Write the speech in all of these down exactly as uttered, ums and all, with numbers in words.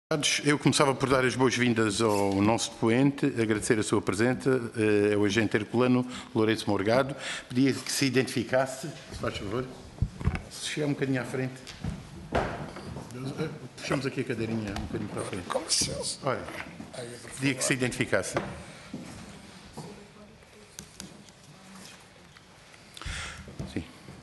Eu começava por dar as boas-vindas ao nosso depoente, agradecer a sua presença, é o agente herculano Lourenço Morgado. Pedia que se identificasse, se faz favor, se chegar um bocadinho à frente. Puxamos aqui a cadeirinha um bocadinho para a frente. Com licença. Olha, pedia que se identificasse. Sim.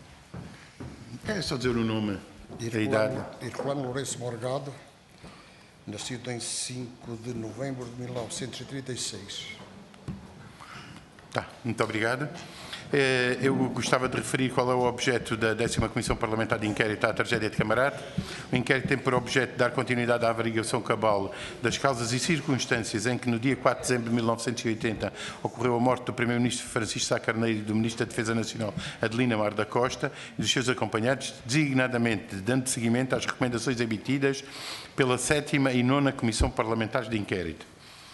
É só dizer o nome, a idade. Herculano Lourenço Morgado, nascido em cinco de novembro de mil novecentos e trinta e seis. Tá, muito obrigado. Eu gostava de referir qual é o objeto da décima Comissão Parlamentar de Inquérito à Tragédia de Camarate. O inquérito tem por objeto dar continuidade à averiguação cabal das causas e circunstâncias em que, no dia quatro de dezembro de mil novecentos e oitenta, ocorreu a morte do Primeiro-Ministro Francisco Sá Carneiro e do Ministro da Defesa Nacional, Adelina Mar da Costa, e dos seus acompanhantes, designadamente dando seguimento às recomendações emitidas pela sétima e nona Comissão Parlamentares de Inquérito.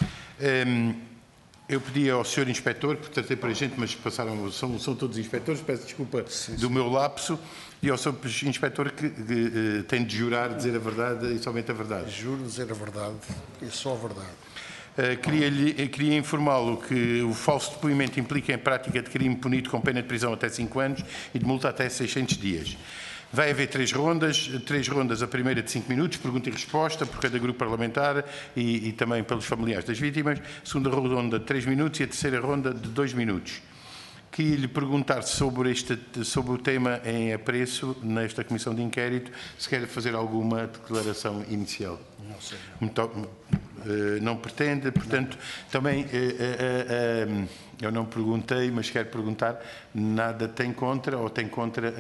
Um, Eu pedi ao senhor Inspetor, por tratei para a gente, mas passaram, são, são todos inspectores, peço desculpa sim, do sim. meu lapso, e ao senhor Inspetor que, que, que tem de jurar dizer a verdade e somente a verdade. Juro dizer a verdade e só a verdade. Uh, queria, queria informá-lo que o falso depoimento implica em prática de crime punido com pena de prisão até cinco anos e de multa até seiscentos dias. Vai haver três rondas, três rondas, a primeira de cinco minutos, pergunta e resposta por cada grupo parlamentar e, e também pelos familiares das vítimas, a segunda ronda de três minutos e a terceira ronda de dois minutos. Queria lhe perguntar sobre, este, sobre o tema em apreço nesta Comissão de Inquérito, se quer fazer alguma declaração inicial. Não sei. Muito, não pretende, portanto, também eu não perguntei, mas quero perguntar, nada tem contra ou tem contra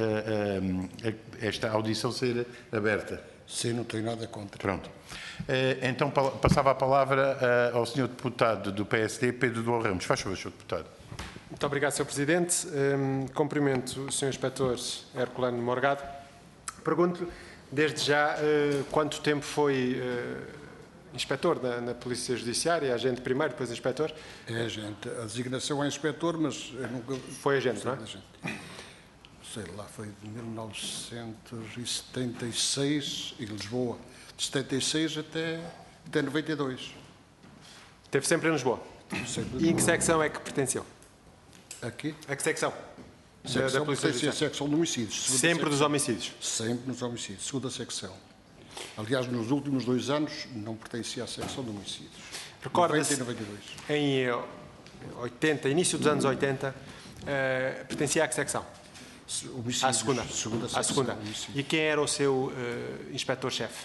esta audição ser aberta? Sim, não tenho nada contra. Pronto. Então passava a palavra ao senhor deputado do P S D, Pedro Duarte Ramos. Faz favor, senhor deputado. Muito obrigado, senhor Presidente. Um, cumprimento o senhor Inspetor Herculano Morgado. Pergunto, desde já, uh, quanto tempo foi uh, inspetor na, na Polícia Judiciária, agente primeiro, depois inspetor? É agente. A designação é inspetor, mas eu nunca... Foi agente, não é? Agente. Sei lá, foi de mil novecentos e setenta e seis, em Lisboa. De setenta e seis até, até noventa e dois. Esteve sempre em Lisboa? Sempre. E em que secção é que pertenceu? Aqui? A que secção? Secção, da Polícia Judiciária. Secção de homicídios. Sempre secção. dos homicídios? Sempre nos homicídios. Segunda secção. Aliás, nos últimos dois anos não pertencia à secção de homicídios. Recorda-se, noventa e dois. Em oitenta, início dos anos oitenta, uh, pertencia a que secção? Homicídios. À segunda. Segunda secção. À segunda. Homicídios. E quem era o seu uh, inspetor-chefe?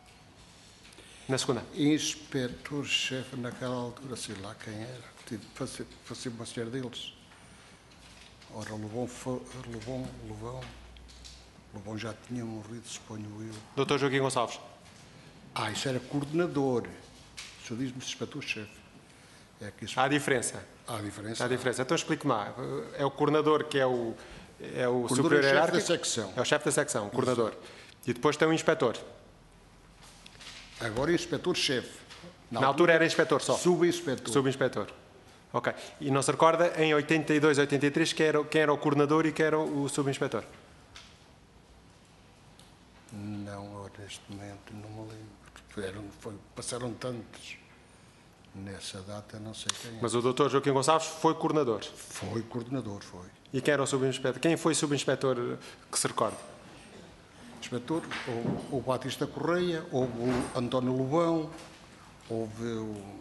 Na segunda? Inspetor-chefe naquela altura, sei lá quem era. Fazia uma série deles. Ora, Lobão, Lobão, Lobão, Lobão já tinha morrido, suponho eu. doutor Joaquim Gonçalves. Ah, isso era coordenador. O senhor diz-me inspetor-chefe. É que isso... Há diferença. Há diferença. Há diferença. Então explique-me lá. É o coordenador que é o, é o, o superior hierárquico? É o chefe da secção. É o chefe da secção, o coordenador. Isso. E depois tem o inspetor. Agora é inspetor-chefe. Na, Na altura, altura era inspetor só? Subinspetor. Subinspetor. Ok. E não se recorda, em oitenta e dois, oitenta e três, quem era, quem era o coordenador e quem era o subinspetor? Não, honestamente, não me lembro. Eram, foi, passaram tantos nessa data, não sei quem é. Mas o doutor Joaquim Gonçalves foi coordenador? Foi coordenador, foi. E quem era o subinspetor? Quem foi o subinspetor que se recorda? Inspetor, o, o Batista Correia, houve o António Lobão, houve o...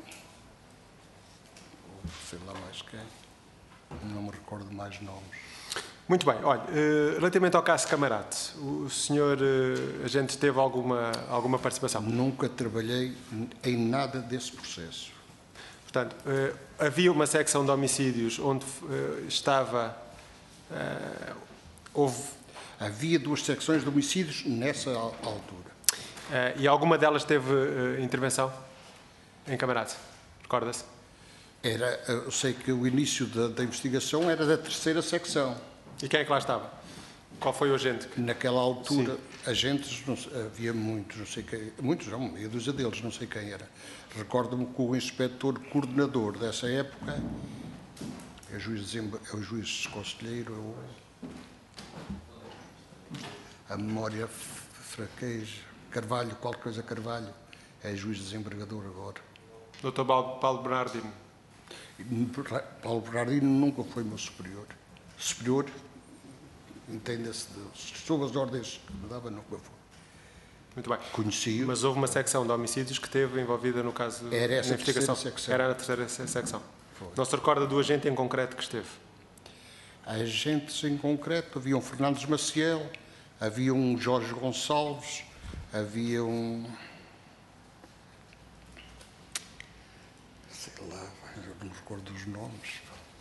sei lá mais quem, não me recordo mais nomes. Muito bem, olha, relativamente ao caso Camarate, o senhor agente teve alguma, alguma participação? Nunca trabalhei em nada desse processo. Portanto, havia uma secção de homicídios onde estava, houve... Havia duas secções de homicídios nessa altura. E alguma delas teve intervenção em Camarate? Recorda-se? Era, eu sei que o início da, da investigação era da terceira secção. E quem é que lá estava? Qual foi o agente? Que... Naquela altura, sim, agentes, não sei, havia muitos, não sei quem, muitos não, meia dúzia deles, não sei quem era. Recordo-me que o inspetor coordenador dessa época é o juiz, é o juiz conselheiro, é o, a memória fraqueja, Carvalho, qualquer coisa Carvalho, é juiz desembargador agora. doutor Paulo Bernardino. Paulo Bernardino nunca foi meu superior. Superior, entenda-se, sob as ordens que me dava, nunca foi. Muito bem. Conheci-o. Mas houve uma secção de homicídios que esteve envolvida no caso Era essa na investigação. terceira secção. Era a terceira se- secção. Foi. Não se recorda do agente em concreto que esteve? Agentes em concreto, havia um Fernandes Maciel, havia um Jorge Gonçalves, havia um... sei lá, eu não me recordo dos nomes.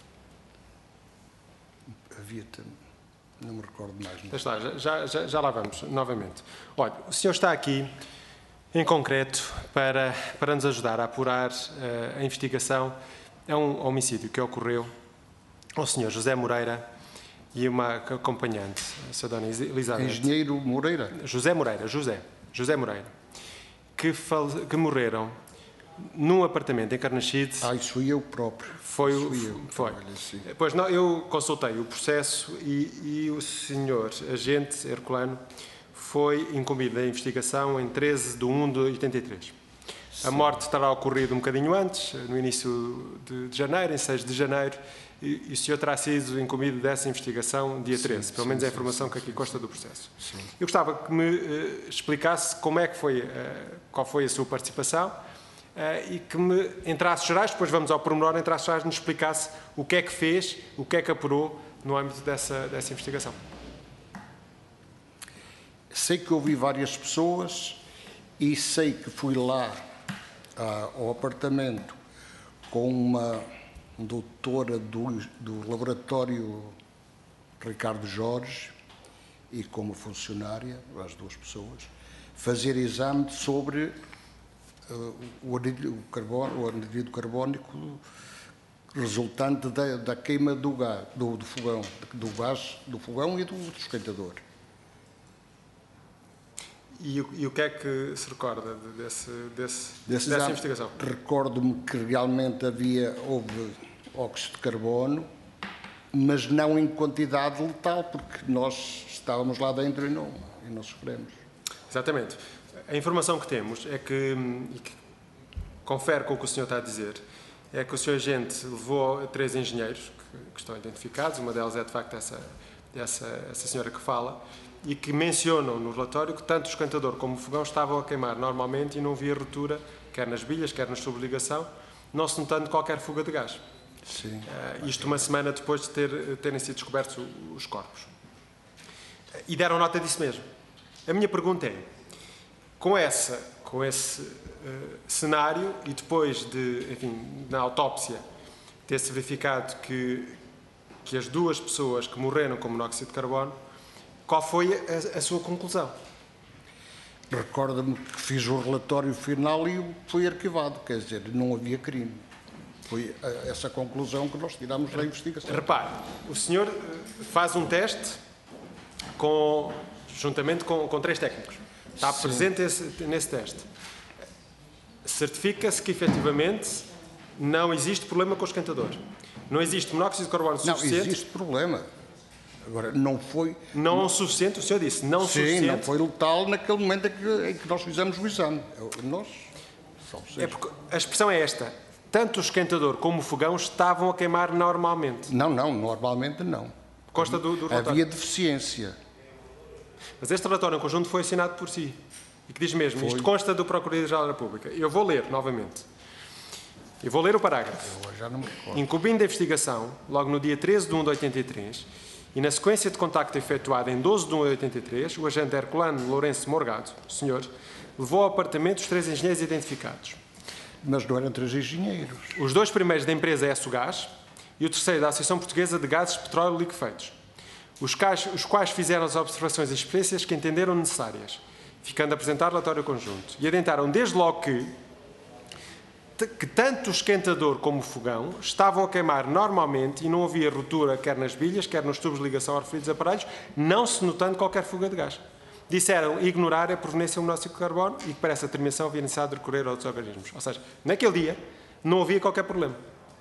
Havia também... não me recordo mais. Não. Está, já, já, já lá vamos, novamente. Olha, o senhor está aqui, em concreto, para, para nos ajudar a apurar uh, a investigação. É um homicídio que ocorreu ao senhor José Moreira e uma acompanhante, a senhora dona Elizabeth. Engenheiro Moreira? José Moreira, José, José Moreira, que, fale, que morreram num apartamento em Carnaxide. Ah, isso fui eu próprio. Foi Isso o. fui eu, Foi. trabalho assim. Pois não, eu consultei o processo e, e o senhor agente Herculano foi incumbido da investigação em treze de um de oitenta e três. A morte terá ocorrido um bocadinho antes, no início de, de janeiro, em seis de janeiro, e, e o senhor terá sido incumbido dessa investigação dia treze, Sim, pelo sim, menos é a sim, informação sim, que aqui sim, consta do processo. Sim. Eu gostava que me eh, explicasse como é que foi, eh, qual foi a sua participação eh, e que me, em traços gerais, depois vamos ao pormenor, em traços gerais, nos explicasse o que é que fez, o que é que apurou no âmbito dessa, dessa investigação. Sei que ouvi várias pessoas e sei que fui lá ah, ao apartamento com uma doutora do, do laboratório Ricardo Jorge e com uma funcionária, as duas pessoas, fazer exame sobre uh, o anidrido carbono, o anidrido carbónico resultante da, da queima do, gás, do, do fogão, do gás do fogão e do, do esquentador. E, e o que é que se recorda de- desse, desse, Desse dessa exame, investigação? recordo-me que realmente havia, houve óxido de carbono, mas não em quantidade letal, porque nós estávamos lá dentro e não, e não sofremos. Exatamente. A informação que temos é que, e que confere com o que o senhor está a dizer, é que o senhor agente levou três engenheiros que, que estão identificados, uma delas é de facto essa, essa, essa senhora que fala, e que mencionam no relatório que tanto o esquentador como o fogão estavam a queimar normalmente e não havia ruptura, quer nas bilhas, quer na subligação, não se notando qualquer fuga de gás. Sim. Uh, isto uma semana depois de ter, terem sido descobertos os corpos. E deram nota disso mesmo. A minha pergunta é, com, essa, com esse uh, cenário e depois de, enfim, na autópsia, ter-se verificado que, que as duas pessoas que morreram com monóxido de carbono, qual foi a, a sua conclusão? Recordo-me que fiz o relatório final e foi arquivado, quer dizer, não havia crime. Foi essa a conclusão que nós tiramos da investigação. Repare, o senhor faz um teste com, juntamente com, com três técnicos. Está Sim. presente esse, nesse teste. Certifica-se que, efetivamente, não existe problema com o esquentador. Não existe monóxido de carbono Não, suficiente. existe problema. Agora, não foi... Não o suficiente, o senhor disse, não o Sim, suficiente. não foi letal naquele momento em que, em que nós fizemos o exame. Nós, só vocês. É porque a expressão é esta. Tanto o esquentador como o fogão estavam a queimar normalmente. Não, não, normalmente não. Consta do, do relatório. Havia deficiência. Mas este relatório em conjunto foi assinado por si. E que diz mesmo, Foi. isto consta do Procurador-Geral da República. Eu vou ler novamente. Eu vou ler o parágrafo. Eu já não me recordo. Incumbindo a investigação, logo no dia treze de um de oitenta e três, e na sequência de contacto efetuada em doze de um de oitenta e três, o agente Herculano Lourenço Morgado, o senhor, levou ao apartamento os três engenheiros identificados. Mas não eram três engenheiros. Os dois primeiros da empresa ESSOGás e o terceiro da Associação Portuguesa de Gases, Petróleo e Liquefeitos, os quais, os quais fizeram as observações e experiências que entenderam necessárias, ficando a apresentar relatório conjunto. E adentaram desde logo que, que tanto o esquentador como o fogão estavam a queimar normalmente e não havia ruptura quer nas bilhas, quer nos tubos de ligação aos referidos aparelhos, não se notando qualquer fuga de gás. Disseram ignorar a proveniência do monóxido de carbono e que para essa terminação havia necessidade de recorrer a outros organismos. Ou seja, naquele dia não havia qualquer problema.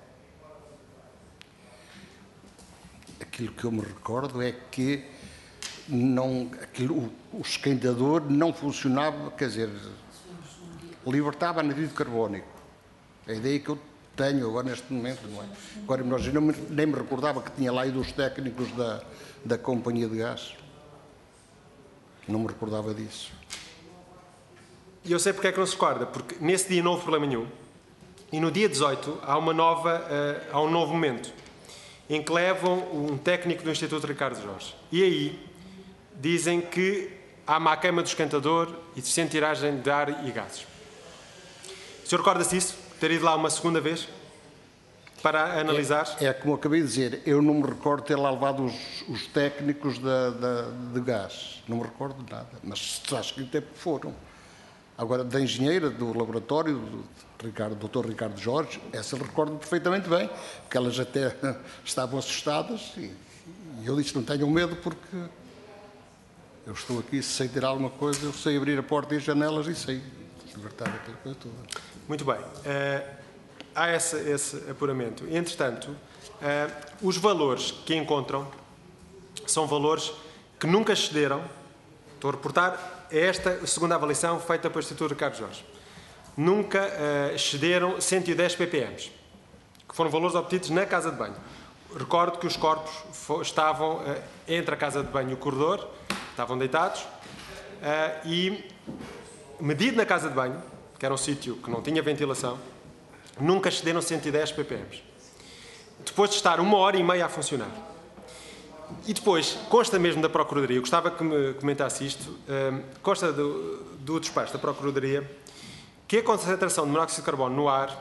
Aquilo que eu me recordo é que não, aquilo, o, o esquentador não funcionava, quer dizer, libertava anidrido carbónico. A ideia que eu tenho agora neste momento, não é? Agora, nós não me, nem me recordava que tinha lá ido os técnicos da, da companhia de gás. Não me recordava disso. E eu sei porque é que não se recorda, porque nesse dia não houve problema nenhum. E no dia dezoito há, uma nova, uh, há um novo momento, em que levam um técnico do Instituto Ricardo Jorge. E aí dizem que há má queima do esquentador e deficiente tiragem de ar e gases. O senhor recorda-se disso? Ter ido lá uma segunda vez para analisar? É, é como eu acabei de dizer, eu não me recordo ter lá levado os, os técnicos da, da, de gás. Não me recordo de nada, mas acho que até foram. Agora, da engenheira do laboratório, do Ricardo, doutor Ricardo Jorge, essa eu recordo perfeitamente bem, porque elas até estavam assustadas e, e eu disse, não tenham medo porque eu estou aqui, se sei tirar alguma coisa, eu sei abrir a porta e as janelas e sei libertar aquela coisa toda. Muito bem. Uh, há esse, esse apuramento. Entretanto, uh, os valores que encontram são valores que nunca excederam. Estou a reportar esta segunda avaliação feita pelo Instituto Ricardo Jorge. Nunca uh, excederam cento e dez ppm, que foram valores obtidos na casa de banho. Recordo que os corpos estavam uh, entre a casa de banho e o corredor, estavam deitados, uh, e medido na casa de banho, que era um sítio que não tinha ventilação, nunca excederam cento e dez ppm. Depois de estar uma hora e meia a funcionar. E depois, consta mesmo da Procuradoria, eu gostava que me comentasse isto, um, consta do, do despacho da Procuradoria, que a concentração de monóxido de carbono no ar,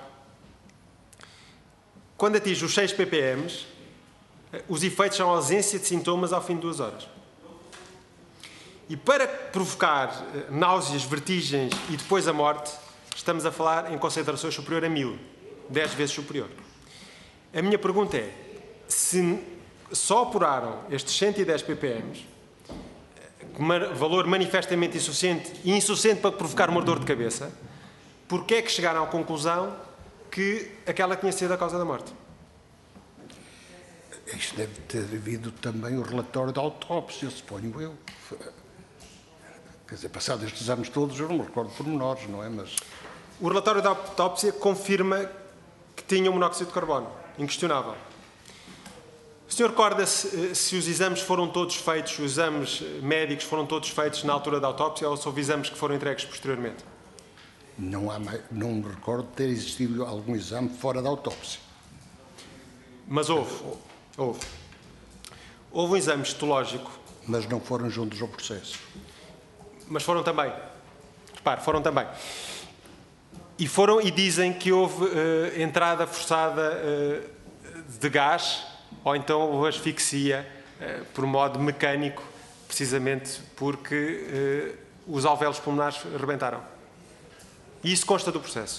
quando atinge os seis ppm, os efeitos são a ausência de sintomas ao fim de duas horas. E para provocar uh, náuseas, vertigens e depois a morte, estamos a falar em concentrações superior a mil, dez vezes superior. A minha pergunta é, se só apuraram estes cento e dez ppm, valor manifestamente insuficiente e insuficiente para provocar uma dor de cabeça, porque é que chegaram à conclusão que aquela tinha sido a causa da morte? Isto deve ter havido também o relatório da autópsia, suponho eu. Quer dizer, passados estes anos todos, eu não me recordo por menores, não é? Mas o relatório da autópsia confirma que tinha um monóxido de carbono, inquestionável. O senhor recorda-se se os exames foram todos feitos, os exames médicos foram todos feitos na altura da autópsia ou se houve exames que foram entregues posteriormente? Não, há mais, não me recordo de ter existido algum exame fora da autópsia. Mas houve. Houve. Houve um exame histológico. Mas não foram juntos ao processo. Mas foram também. Repare, foram também. E foram e dizem que houve uh, entrada forçada uh, de gás ou então houve asfixia uh, por modo mecânico, precisamente porque uh, os alvéolos pulmonares rebentaram. E isso consta do processo?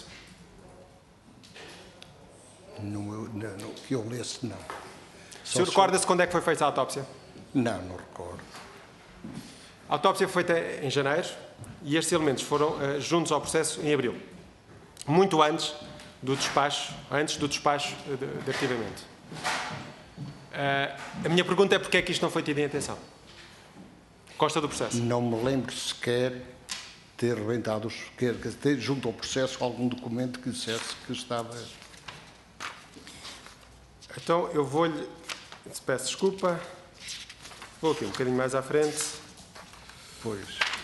No, no, no que eu lesse, não. O senhor recorda-se quando é que foi feita a autópsia? Não, não recordo. A autópsia foi feita em janeiro e estes elementos foram uh, juntos ao processo em abril. Muito antes do despacho, antes do despacho de, de arquivamento. Uh, a minha pergunta é porque é que isto não foi tido em atenção? Consta do processo? Não me lembro sequer ter rebentado, quer ter junto ao processo algum documento que dissesse que estava... Então eu vou-lhe, peço desculpa, vou aqui um bocadinho mais à frente. Pois...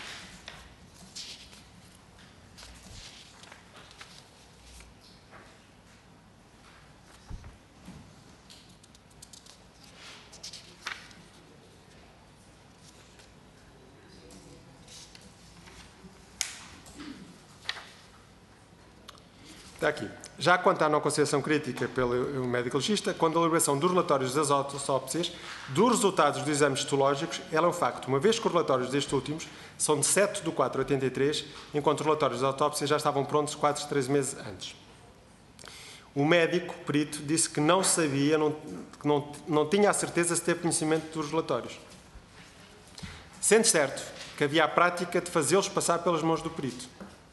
Está aqui. Já quanto à não consideração crítica pelo médico legista, quando a elaboração dos relatórios das autópsias, dos resultados dos exames histológicos, ela é um facto, uma vez que os relatórios destes últimos são de sete de quatro de oitenta e três, enquanto os relatórios das autópsias já estavam prontos quase três meses antes. O médico, perito, disse que não sabia, não, que não, não tinha a certeza se teve conhecimento dos relatórios. Sendo certo que havia a prática de fazê-los passar pelas mãos do perito.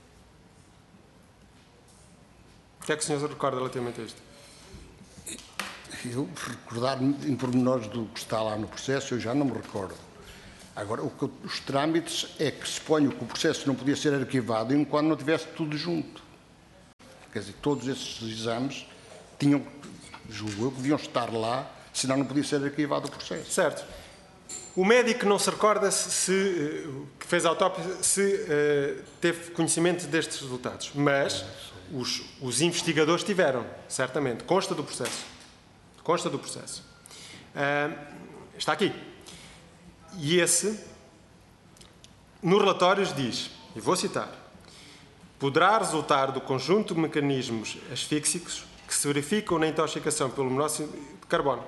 O que é que o senhor se recorda relativamente a isto? Eu, recordar-me em pormenores do que está lá no processo, eu já não me recordo. Agora, o que, os trâmites é que suponho que o processo não podia ser arquivado enquanto não tivesse tudo junto. Quer dizer, todos esses exames tinham, julgo eu, que deviam estar lá, senão não podia ser arquivado o processo. Certo. O médico não se recorda se, se que fez a autópsia, se uh, teve conhecimento destes resultados, mas os, os investigadores tiveram, certamente. Consta do processo. Consta do processo. Uh, está aqui. E esse, nos relatórios diz, e vou citar, poderá resultar do conjunto de mecanismos asfíxicos que se verificam na intoxicação pelo monóxido de carbono.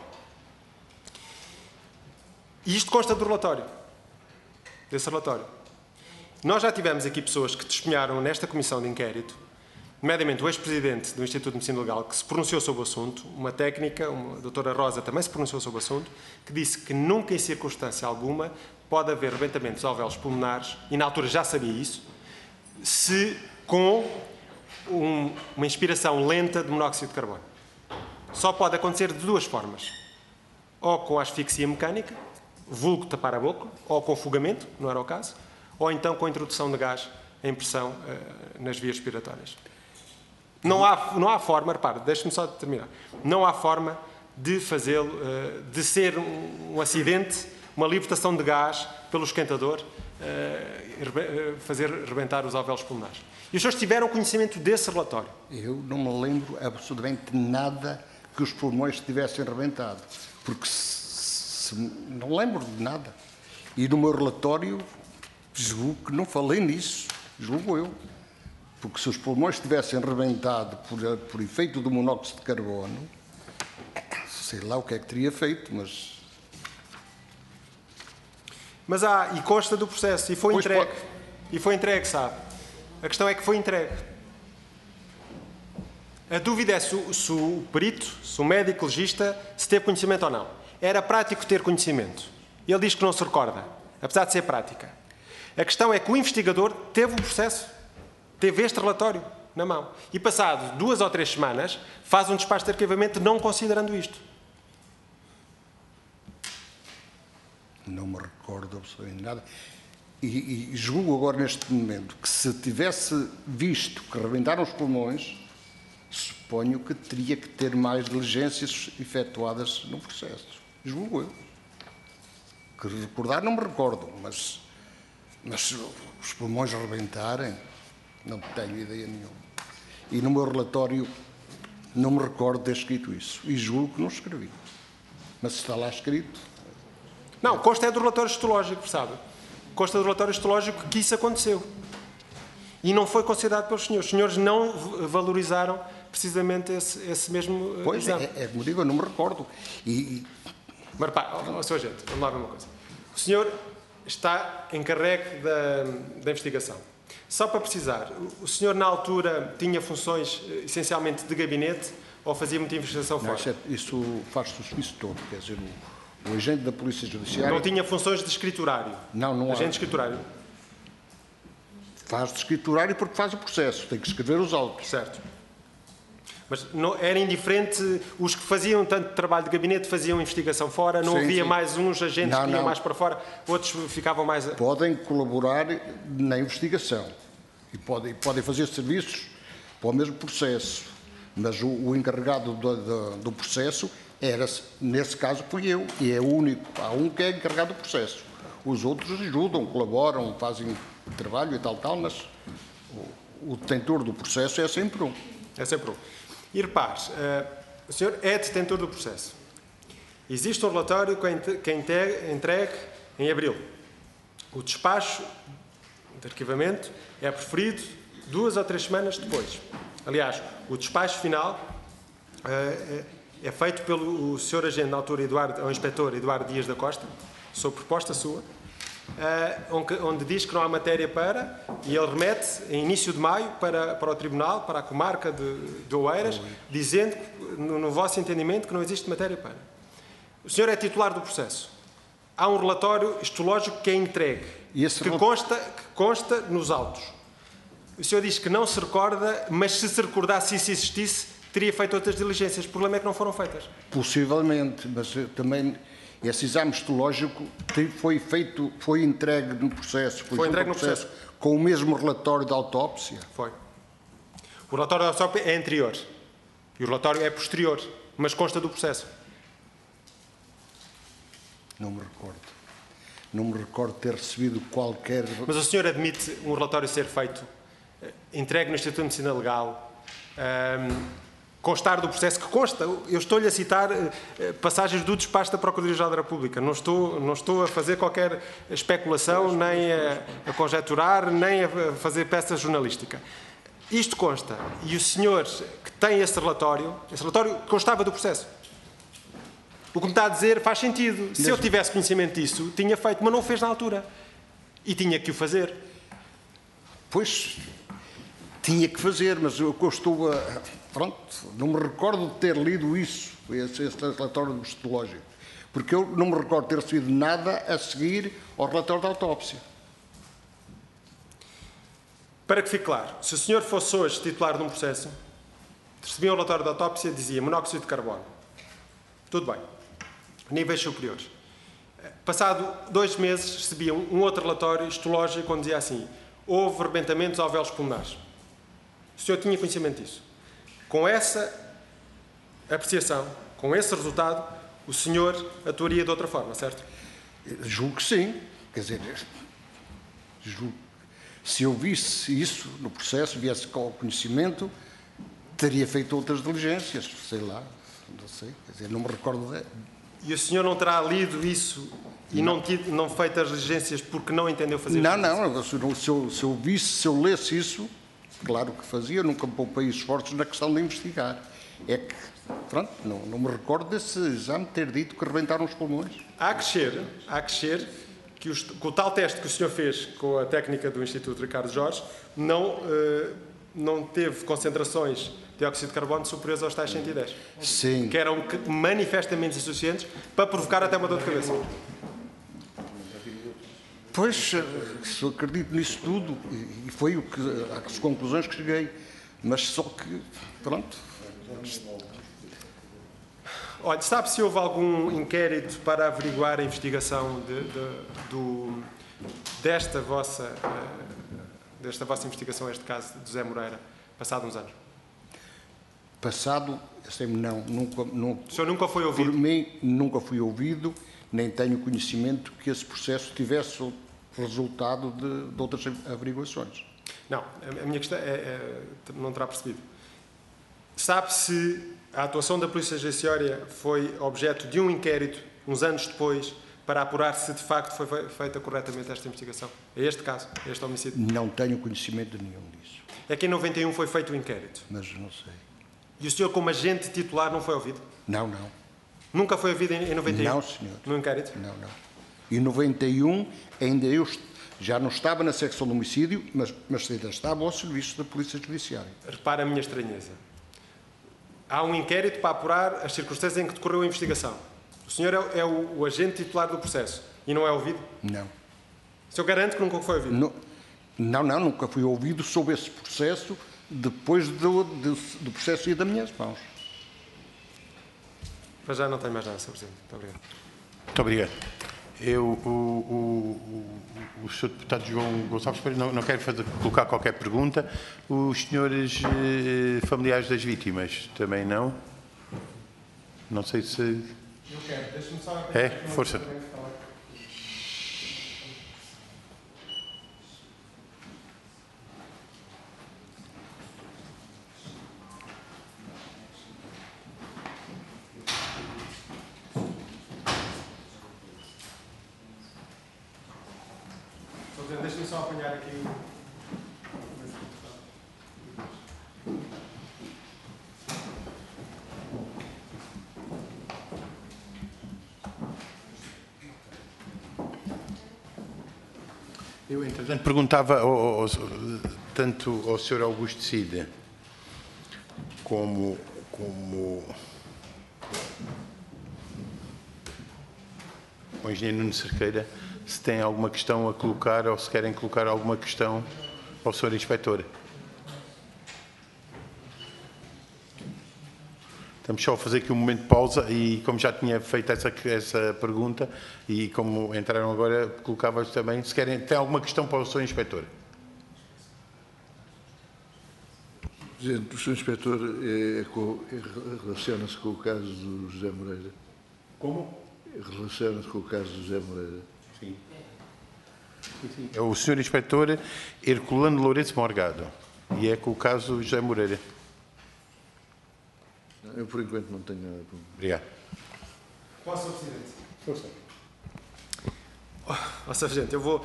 E isto consta do relatório, desse relatório. Nós já tivemos aqui pessoas que testemunharam nesta comissão de inquérito, nomeadamente o ex-presidente do Instituto de Medicina Legal, que se pronunciou sobre o assunto, uma técnica, a doutora Rosa também se pronunciou sobre o assunto, que disse que nunca, em circunstância alguma, pode haver rebentamento dos alvéolos pulmonares, e na altura já sabia isso, se com um, uma inspiração lenta de monóxido de carbono. Só pode acontecer de duas formas. Ou com asfixia mecânica, vulgo tapar a boca, ou com afogamento, não era o caso, ou então com a introdução de gás em pressão uh, nas vias respiratórias. Não há, não há forma, repare, deixe-me só terminar, não há forma de fazê-lo, uh, de ser um, um acidente, uma libertação de gás pelo esquentador, uh, fazer rebentar os alvéolos pulmonares. E os senhores tiveram conhecimento desse relatório? Eu não me lembro absolutamente nada que os pulmões tivessem rebentado, porque se, se, não lembro de nada. E no meu relatório, julgo que não falei nisso, julgo eu. Porque se os pulmões tivessem rebentado por, por efeito do monóxido de carbono, sei lá o que é que teria feito, mas... Mas há, e consta do processo, e foi Pois entregue. pode. E foi entregue, sabe? A questão é que foi entregue. A dúvida é se, o- se o perito, se o médico legista, se teve conhecimento ou não. Era prático ter conhecimento. Ele diz que não se recorda, apesar de ser prática. A questão é que o investigador teve o processo, teve este relatório na mão. E passado duas ou três semanas, faz um despacho de arquivamento não considerando isto. Não me recordo absolutamente nada. E, e julgo agora, neste momento, que se tivesse visto que rebentaram os pulmões, suponho que teria que ter mais diligências efetuadas no processo. Julgo eu. Que recordar não me recordo, mas, mas os pulmões rebentarem, não tenho ideia nenhuma. E no meu relatório não me recordo de ter escrito isso. E julgo que não escrevi. Mas se está lá escrito... Não, consta é do relatório histológico, sabe? Consta do relatório histológico que isso aconteceu. E não foi considerado pelos senhores. Os senhores não v- valorizaram precisamente esse, esse mesmo eh, Pois, exame. é, é como digo, eu não me recordo. E, e Mas repare, ó, ó, senhor agente, vamos lá ver uma coisa. O senhor está encarregue da, da investigação. Só para precisar, o- o senhor na altura tinha funções eh, essencialmente de gabinete ou fazia muita investigação não, fora? isso, é- isso faz-se o serviço todo. Quer dizer, o, o agente da Polícia Judiciária Não tinha funções de escriturário? Não, não há. Agente de escriturário, faz de escriturário porque faz o processo, tem que escrever os autos. certo. Mas não, era indiferente, os que faziam tanto trabalho de gabinete faziam investigação fora, não Sim, havia sim. mais uns agentes Não, que iam não. mais para fora, outros ficavam mais... a- Podem colaborar na investigação e podem, podem fazer serviços para o mesmo processo, mas o, o encarregado do, do, do processo era, nesse caso, fui eu, e é o único. Há um que é encarregado do processo. Os outros ajudam, colaboram, fazem trabalho e tal, tal, mas o, o detentor do processo é sempre um. É sempre um. E repare, eh, o senhor é detentor do processo. Existe um relatório que é inte- que é inte- entregue em abril. O despacho de arquivamento é preferido duas ou três semanas depois. Aliás, o despacho final eh, é é feito pelo o senhor agente na altura, Eduardo, o inspetor Eduardo Dias da Costa, sob proposta sua, eh, onde, onde diz que não há matéria para, e ele remete, em início de maio, para, para o Tribunal, para a comarca de, de Oeiras, dizendo, no, no vosso entendimento, que não existe matéria para. O senhor é titular do processo. Há um relatório histológico que é entregue, E esse que rel- consta, que consta nos autos. O senhor diz que não se recorda, mas se se recordasse e se existisse, teria feito outras diligências. O problema é que não foram feitas. Possivelmente, mas eu também Esse exame histológico foi feito, foi entregue no processo, foi, Foi junto entregue ao no processo. com o mesmo relatório de autópsia. Foi. O relatório da autópsia é anterior e o relatório é posterior, mas consta do processo. Não me recordo. Não me recordo ter recebido qualquer... Mas o senhor admite um relatório ser feito, entregue no Instituto de Medicina Legal, um, constar do processo que consta? Eu estou-lhe a citar uh, passagens do despacho da Procuradoria-Geral da República. Não estou, não estou a fazer qualquer especulação, nem a, a conjecturar, nem a fazer peça jornalística. Isto consta. E o senhor que tem esse relatório, esse relatório constava do processo. O que me está a dizer faz sentido. Se eu tivesse conhecimento disso, tinha feito, mas não o fez na altura. E tinha que o fazer. Pois, tinha que fazer, mas o que eu estou a... Pronto, não me recordo de ter lido isso, esse, esse relatório histológico. Porque eu não me recordo de ter recebido nada a seguir ao relatório da autópsia. Para que fique claro, se o senhor fosse hoje titular de um processo, recebia um relatório da autópsia e dizia monóxido de carbono. Tudo bem. Níveis superiores. Passado dois meses, recebia um outro relatório histológico onde dizia assim: houve rebentamentos alvéolos pulmonares. O senhor tinha conhecimento disso. Com essa apreciação, com esse resultado, o senhor atuaria de outra forma, certo? Julgo que sim. Quer dizer, julgo. Se eu visse isso no processo, viesse com o conhecimento, teria feito outras diligências, sei lá, não sei, quer dizer, não me recordo de... E o senhor não terá lido isso e não, não, tido, não feito as diligências porque não entendeu fazer isso? Não, não, se eu, se, eu, se eu visse, se eu lesse isso, claro que fazia, eu nunca me poupei esforços na questão de investigar. É que, pronto, não, não me recordo desse exame ter dito que rebentaram os pulmões. Há a crescer, há a crescer que o, que o tal teste que o senhor fez com a técnica do Instituto Ricardo Jorge não, uh, não teve concentrações de dióxido de carbono superiores aos tais cento e dez. Sim. Que eram manifestamente insuficientes para provocar até uma dor de cabeça. Pois, eu acredito nisso tudo e foi o que, as conclusões que cheguei. Mas só que, pronto... Olha, sabe se houve algum inquérito para averiguar a investigação de, de, do, desta, vossa, desta vossa investigação, este caso de José Moreira, passado uns anos? Passado, assim, não, nunca... nunca o senhor nunca foi ouvido? Por mim, nunca fui ouvido, nem tenho conhecimento que esse processo tivesse resultado de, de outras averiguações. Não, a minha questão é, é, não terá percebido. Sabe se a atuação da Polícia Judiciária foi objeto de um inquérito, uns anos depois, para apurar se de facto foi feita corretamente esta investigação? É este caso, é este homicídio? Não tenho conhecimento nenhum disso. É que em noventa e um foi feito o inquérito. Mas não sei. E o senhor, como agente titular, não foi ouvido? Não, não. Nunca foi ouvido em noventa e um? Não, senhor. No inquérito? Não, não. Em noventa e um, ainda eu já não estava na secção de homicídio, mas, mas ainda estava ao serviço da Polícia Judiciária. Repara a minha estranheza. Há um inquérito para apurar as circunstâncias em que decorreu a investigação. O senhor é, é o, o agente titular do processo e não é ouvido? Não. O senhor garante que nunca foi ouvido? Não, não, não nunca fui ouvido sobre esse processo depois do, do, do processo ir das minhas mãos. Mas já não tenho mais nada, senhor Presidente. Muito obrigado. Muito obrigado. Eu, o, o, o, o senhor Deputado João Gonçalves Pereira não, não quero fazer, colocar qualquer pergunta. Os senhores eh, familiares das vítimas também não? Não sei se... Eu quero. Deixa-me só... É? Força. Deixa-me só apanhar aqui o... Eu, entretanto, perguntava ao, ao, tanto ao senhor Augusto Cida como, como ao engenheiro Nuno Cerqueira se tem alguma questão a colocar ou se querem colocar alguma questão ao senhor Inspetor. Estamos só a fazer aqui um momento de pausa e, como já tinha feito essa, essa pergunta e como entraram agora, colocava-vos também, se querem, tem alguma questão para o senhor Inspetor? Presidente, o senhor Inspetor é, é, relaciona-se com o caso do José Moreira? Como? Relaciona-se com o caso do José Moreira? Sim. Sim. É o senhor Inspetor Herculano Lourenço Morgado e é com o caso do José Moreira. Eu, por enquanto, não tenho nada para... Obrigado. Posso, senhor Presidente? Força. Ó, senhor Presidente, eu vou...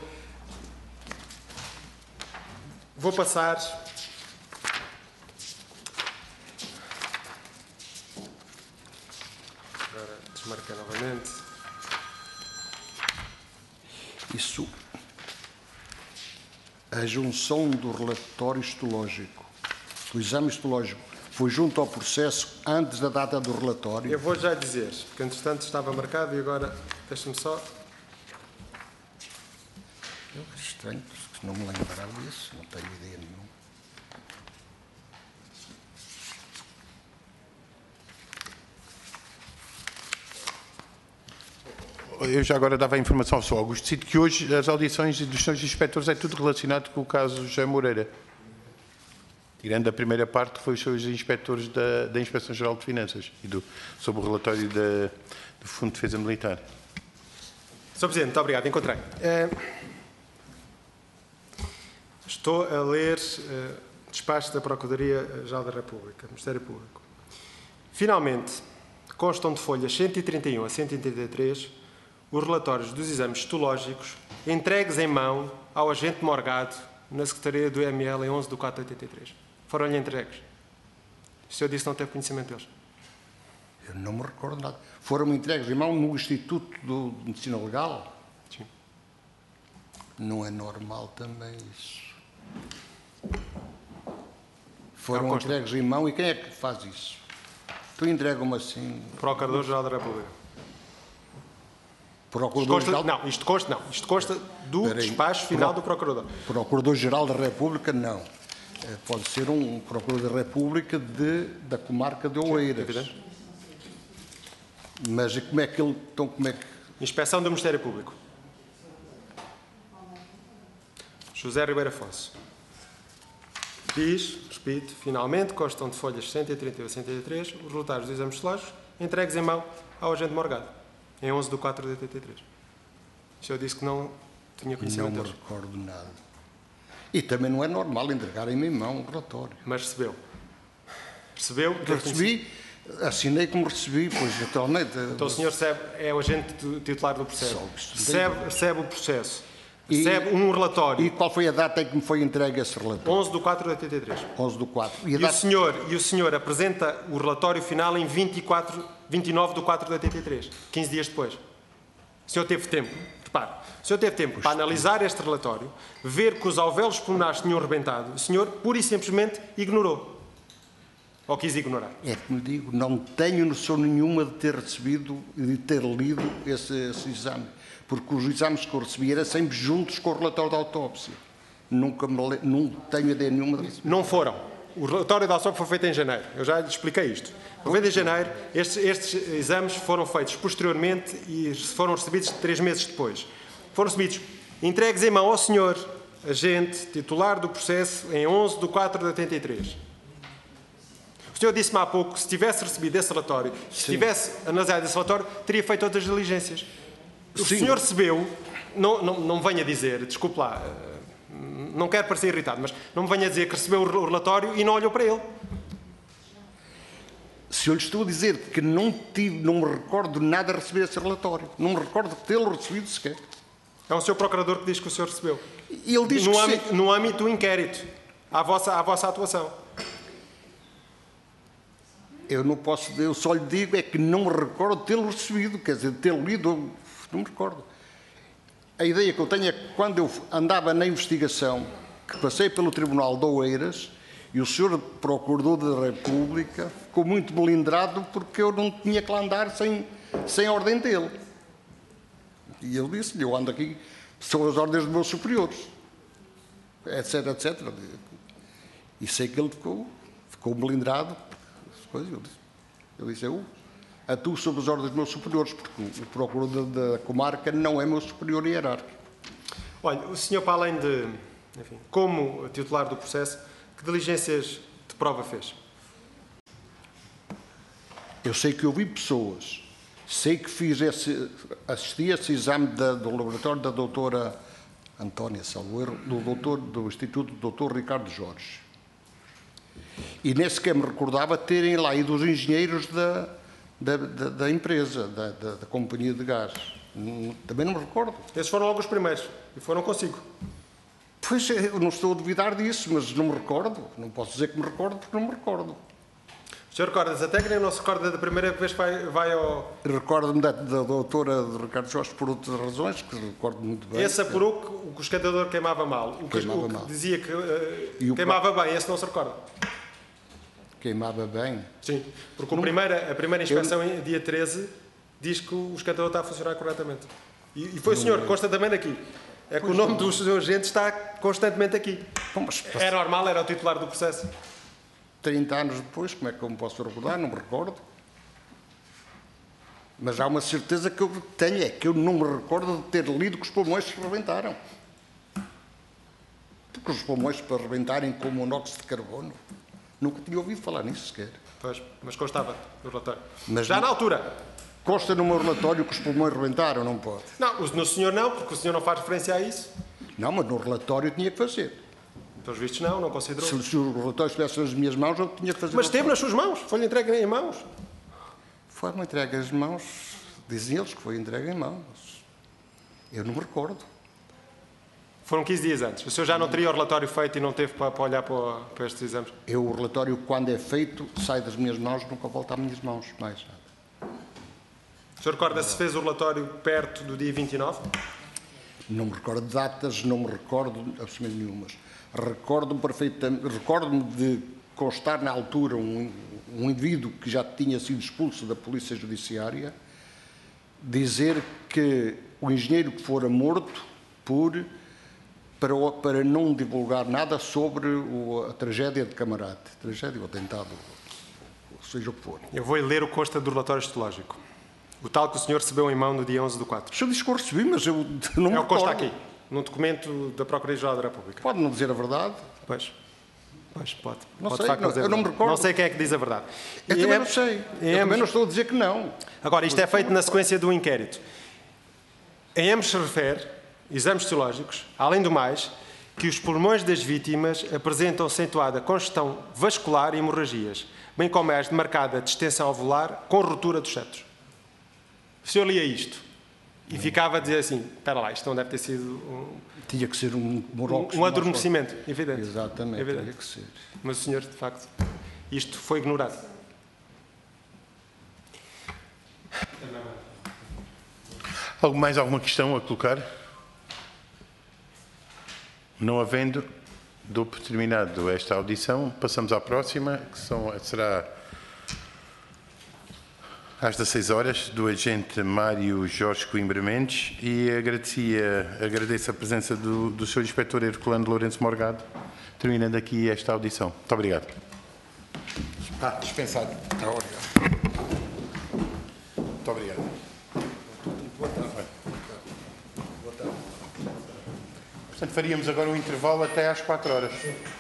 Vou passar... Agora, desmarcar novamente. Isso, a junção do relatório histológico, do exame histológico, foi junto ao processo antes da data do relatório. Eu vou já dizer, porque entretanto estava marcado e agora, deixa-me só... Eu acho estranho, porque não me lembrava disso, não tenho ideia nenhuma. Eu já agora dava a informação ao senhor Augusto Cito que hoje as audições dos senhores inspectores é tudo relacionado com o caso José Moreira. Tirando a primeira parte, que foi os senhores inspectores da, da Inspeção-Geral de Finanças e do, sobre o relatório da, do Fundo de Defesa Militar. senhor Presidente, muito obrigado. Encontrei. É, estou a ler é, despacho da Procuradoria-Geral da República, Ministério Público. Finalmente, constam de folhas cento e trinta e um a cento e trinta e três os relatórios dos exames histológicos entregues em mão ao agente Morgado na Secretaria do I M L em onze de quatro de oitenta e três. Foram-lhe entregues. O senhor disse que não teve conhecimento deles. Eu não me recordo nada. Foram entregues em mão no Instituto do de Medicina Legal? Sim. Não é normal também isso. Foram Não, consta. entregues em mão e quem é que faz isso? Tu entregam-me assim... Procurador-Geral da República. Isto Procurador-Geral... consta, não, isto consta, não. Isto consta do Espera aí. despacho final Pro- do Procurador. Procurador-Geral da República, não. Eh, Pode ser um Procurador da República de, da comarca de Oeiras. Evidente. Mas como é que ele... Então, como é que... Inspeção do Ministério Público. José Ribeiro Afonso. Diz, repito, finalmente constam de folhas cento e trinta e um a cento e oitenta e três os resultados dos exames histológicos entregues em mão ao agente Morgado, em onze de quatro de oitenta e três. O senhor disse que não tinha Não conhecimento me deles, recordo nada. E também não é normal entregarem-me em mão um relatório. mas recebeu. Recebeu? teve conhecimento. Recebi, assinei como recebi, pois naturalmente. Então o senhor recebe, é o agente tu- titular do processo. Só que se Recebe, recebe o processo. E- Recebe um relatório. E qual foi a data em que me foi entregue esse relatório? onze de quatro de oitenta e três. onze do quatro. E a E o, data... senhor, e o senhor apresenta o relatório final em vinte e quatro, vinte e nove de quatro de oitenta e três, quinze dias depois. O senhor teve tempo, repare, o senhor teve tempo para analisar este relatório, ver que os alvéolos pulmonares tinham rebentado, o senhor pura e simplesmente ignorou. Ou quis ignorar. É como lhe digo, não tenho noção nenhuma de ter recebido e de ter lido esse, esse exame. Porque os exames que eu recebi eram sempre juntos com o relatório da autópsia. Nunca me le... não tenho ideia nenhuma disso. Não foram. O relatório da autópsia foi feito em janeiro. Eu já lhe expliquei isto. Foi feito em janeiro. Estes, estes exames foram feitos posteriormente e foram recebidos três meses depois. Foram recebidos, entregues em mão ao senhor agente titular do processo em onze de quatro de oitenta e três. O senhor disse-me há pouco que se tivesse recebido esse relatório, se Sim. tivesse analisado esse relatório, teria feito outras diligências. O Sim. senhor recebeu, não, não, não me venha dizer, desculpe lá, eh, não quero parecer irritado, mas não me venha dizer que recebeu o relatório e não olhou para ele. Se eu lhe estou a dizer que não tive, não me recordo nada de receber esse relatório, não me recordo de tê-lo recebido sequer. É o senhor procurador que diz que o senhor recebeu. E ele diz No que âmbito, sim. no âmbito do inquérito, à vossa, à vossa atuação. Eu não posso, eu só lhe digo é que não me recordo de tê-lo recebido, quer dizer, de tê-lo lido, eu não me recordo. A ideia que eu tenho é que quando eu andava na investigação, que passei pelo Tribunal de Oeiras, e o senhor Procurador da República ficou muito melindrado porque eu não tinha que lá andar sem, sem a ordem dele. E ele disse-lhe, eu ando aqui, são as ordens dos meus superiores, etc, etcétera. E sei que ele ficou, ficou melindrado. Coisa, eu disse. Eu disse, eu atuo sob as ordens dos meus superiores, porque o procurador da, da comarca não é meu superior hierárquico. Olha, o senhor, para além de, enfim, como titular do processo, que diligências de prova fez? Eu sei que ouvi pessoas, sei que fiz esse, assisti a esse exame da, do laboratório da doutora Antónia Salgueiro, do, doutor, do Instituto do doutor Ricardo Jorge. E nem sequer me recordava terem lá ido os engenheiros da, da, da, da empresa, da, da, da companhia de gás. Também não me recordo. Esses foram logo os primeiros e foram consigo. Pois, eu não estou a duvidar disso, mas não me recordo. Não posso dizer que me recordo porque não me recordo. O senhor recorda-se até que nem não se recorda da primeira vez que vai, vai ao... Recordo-me da, da doutora de Ricardo Jorge por outras razões, que recordo muito bem. Esse apurou que o escatador queimava mal. O que, Queimava o que mal. dizia que uh, E o queimava bem, esse não se recorda. Queimava bem. Sim, porque o primeira, a primeira inspeção, em dia treze, diz que o escatador está a funcionar corretamente. E, e foi o senhor, consta também daqui. É que o nome do seu agente está constantemente aqui. Bom, mas É normal, era o titular do processo. trinta anos depois, como é que eu me posso recordar? Não me recordo. Mas há uma certeza que eu tenho, é que eu não me recordo de ter lido que os pulmões se rebentaram. Porque os pulmões para rebentarem com monóxido de carbono, nunca tinha ouvido falar nisso sequer. Pois, mas constava no relatório. Mas Já não- na altura. Consta no meu relatório que os pulmões rebentaram, não pode. Não, o- no senhor não, porque o senhor não faz referência a isso. Não, mas no relatório tinha que fazer. Pelos vistos não, não considerou. Se, se o relatório estivesse nas minhas mãos, eu tinha que fazer. Mas o esteve nas relatório. suas mãos, foi-lhe entregue em mãos. Foram entregues em mãos, dizem eles que foi entregue em mãos. Eu não me recordo. Foram quinze dias antes. O senhor já não teria o relatório feito e não teve para, para olhar para, o- para estes exames? Eu, o relatório, quando é feito, sai das minhas mãos, nunca volta às minhas mãos. Mais nada. O senhor recorda-se se fez o relatório perto do dia vinte e nove? Não me recordo de datas, não me recordo absolutamente nenhumas. Recordo-me perfeitamente, recordo-me de constar na altura um, um indivíduo que já tinha sido expulso da Polícia Judiciária, dizer que o engenheiro que fora morto por, para, o- para não divulgar nada sobre o- a tragédia de Camarate, tragédia ou atentado, ou seja o que for. Eu vou ler o que consta do relatório histológico. O tal que o senhor recebeu em mão no dia onze do quatro. O senhor disse que eu recebi, mas eu não me É o que consta recordo. aqui, num documento da Procuradoria-Geral da República. Pode não dizer a verdade? Pois. Pois, pode. Não pode sei, de facto não- dizer a eu não me verdade. recordo. Não sei quem é que diz a verdade. Eu E também é- não sei. em Eu também ambos- não estou a dizer que não. Agora, isto é feito na sequência do inquérito. Em ambos se refere, exames histológicos, além do mais, que os pulmões das vítimas apresentam acentuada congestão vascular e hemorragias, bem como as de marcada distensão alveolar com ruptura dos septos. O senhor lia isto e ficava a dizer assim, espera lá, isto não deve ter sido um, Tinha que ser um moróxido. um adormecimento, evidente. Exatamente, Evidente. tinha que ser. Mas o senhor, de facto, isto foi ignorado. Algo mais, alguma questão a colocar? Não havendo, dou por terminado esta audição. Passamos à próxima, que são, será às dezasseis horas, do agente Mário Jorge Coimbra Mendes, e agradecia, agradeço a presença do, do senhor Inspetor Herculano Lourenço Morgado, terminando aqui esta audição. Muito obrigado. Ah, dispensado. Ah, obrigado. Muito obrigado. Portanto, faríamos agora um intervalo até às quatro horas.